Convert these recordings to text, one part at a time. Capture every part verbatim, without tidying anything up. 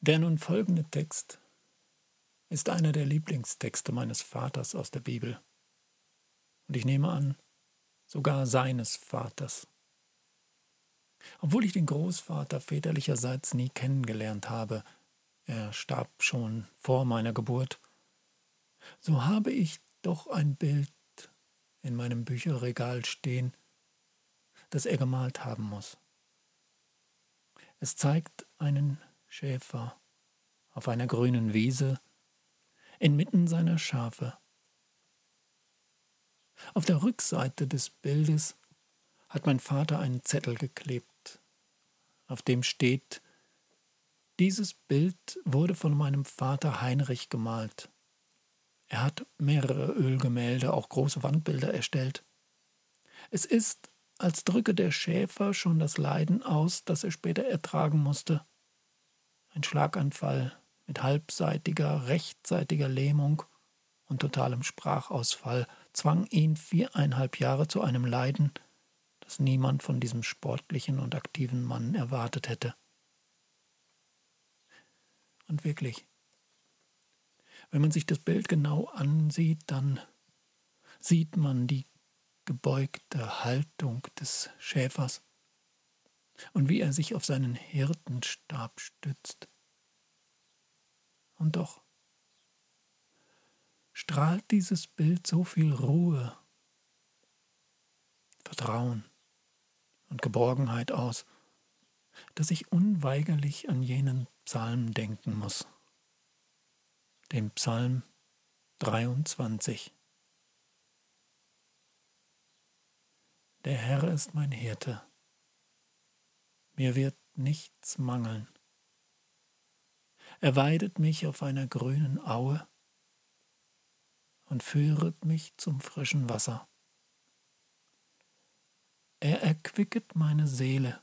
Der nun folgende Text ist einer der Lieblingstexte meines Vaters aus der Bibel. Und ich nehme an, sogar seines Vaters. Obwohl ich den Großvater väterlicherseits nie kennengelernt habe, er starb schon vor meiner Geburt, so habe ich doch ein Bild in meinem Bücherregal stehen, das er gemalt haben muss. Es zeigt einen Schäfer auf einer grünen Wiese inmitten seiner Schafe. Auf der Rückseite des Bildes hat mein Vater einen Zettel geklebt, auf dem steht: Dieses Bild wurde von meinem Vater Heinrich gemalt. Er hat mehrere Ölgemälde, auch große Wandbilder erstellt. Es ist, als drücke der Schäfer schon das Leiden aus, das er später ertragen musste. Ein Schlaganfall mit halbseitiger, rechtseitiger Lähmung und totalem Sprachausfall zwang ihn viereinhalb Jahre zu einem Leiden, das niemand von diesem sportlichen und aktiven Mann erwartet hätte. Und wirklich, wenn man sich das Bild genau ansieht, dann sieht man die gebeugte Haltung des Schäfers und wie er sich auf seinen Hirtenstab stützt. Und doch strahlt dieses Bild so viel Ruhe, Vertrauen und Geborgenheit aus, dass ich unweigerlich an jenen Psalm denken muss. Den Psalm dreiundzwanzig. Der Herr ist mein Hirte. Mir wird nichts mangeln. Er weidet mich auf einer grünen Aue und führet mich zum frischen Wasser. Er erquicket meine Seele.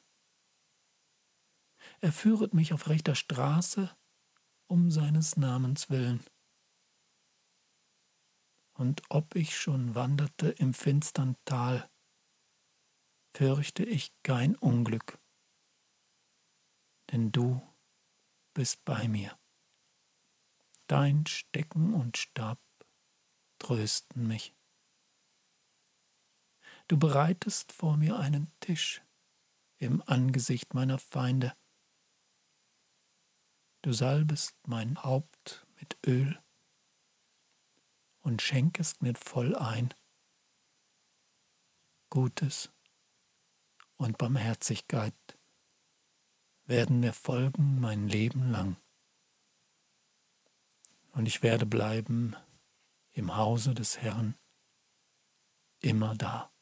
Er führet mich auf rechter Straße um seines Namens willen. Und ob ich schon wanderte im finstern Tal, fürchte ich kein Unglück, denn du bist bei mir. Dein Stecken und Stab trösten mich. Du bereitest vor mir einen Tisch im Angesicht meiner Feinde. Du salbest mein Haupt mit Öl und schenkest mir voll ein. Gutes und Barmherzigkeit werden mir folgen mein Leben lang. Und ich werde bleiben im Hause des Herrn immer da.